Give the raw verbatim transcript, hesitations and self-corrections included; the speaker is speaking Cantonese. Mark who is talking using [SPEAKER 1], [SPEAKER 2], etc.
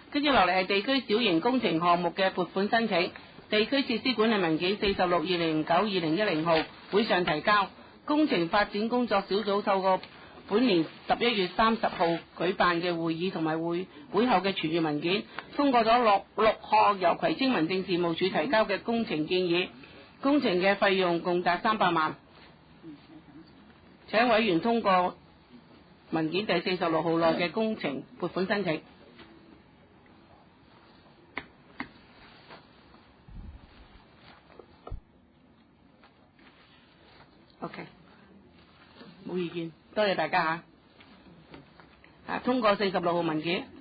[SPEAKER 1] 跟住落嚟係地區小型工程項目嘅撥款申請。地區設施管理文件四十六二零零九二零一零號會上提交。工程發展工作小組透過本年十一月三十號舉辦嘅會議同埋會會後嘅傳閱文件，通過咗六六項由葵青民政事務處提交嘅工程建議，工程嘅費用共達三百萬。請委員通過文件第四十六號內嘅工程撥款申請。OK， 冇意見，多謝大家嚇。啊，通過四十六號文件。